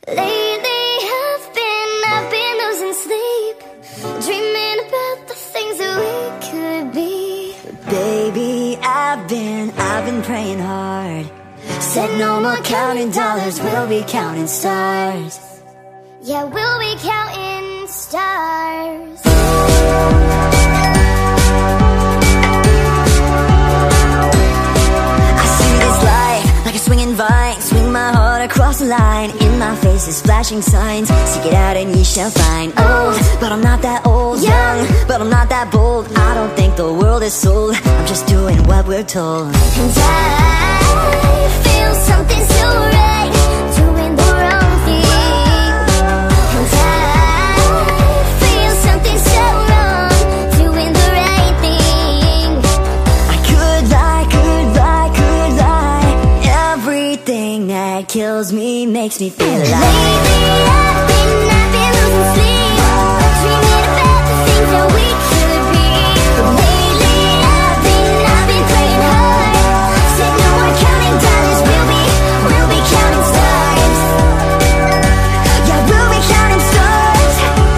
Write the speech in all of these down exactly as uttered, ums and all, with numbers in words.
Lately I've been, I've been losing sleep, dreaming about the things that we could be. Baby, I've been, I've been praying hard. Said no more counting dollars, we'll be counting stars. Yeah, we'll be counting stars. I see this life like a swinging vine, swing my heart across the line. In my face is flashing signs, seek it out and ye shall find. Old, but I'm not that old. Young, but I'm not that bold. I don't think the world is sold, I'm just doing what we're told. And I feel something so right, doing the wrong thing. And I feel something so wrong, doing the right thing. I could lie, could lie, could lie. Everything that kills me makes me feel alive. Lately I've been, I've been losing sleep, dreaming about the things that we could be. Lately I've been, I've been praying hard. Said no more counting dollars, we'll be, we'll be counting stars. Yeah, we'll be counting stars.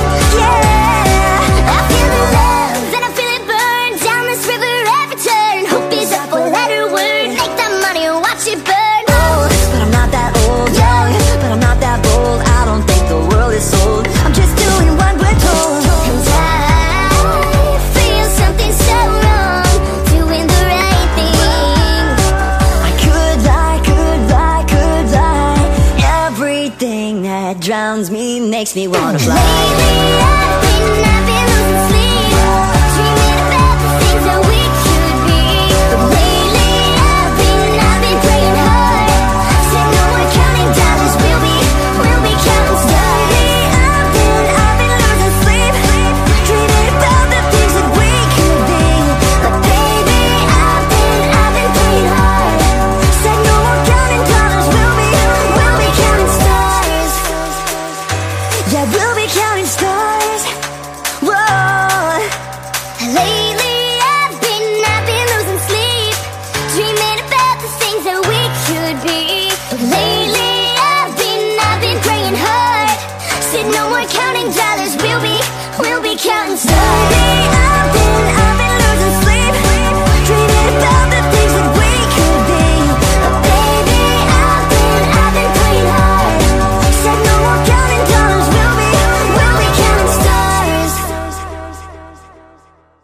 Yeah, I feel the love and I feel it burn down this river every turn. Hope is a four-letter word, make that money and watch it burn. old, but I'm not that old. Young, but I'm not that bold. I don't think the world is sold, I'm just doing what we're told. And I feel something so wrong, doing the right thing. I could lie, could lie, could lie. Everything that drowns me makes me wanna fly. Lately I've been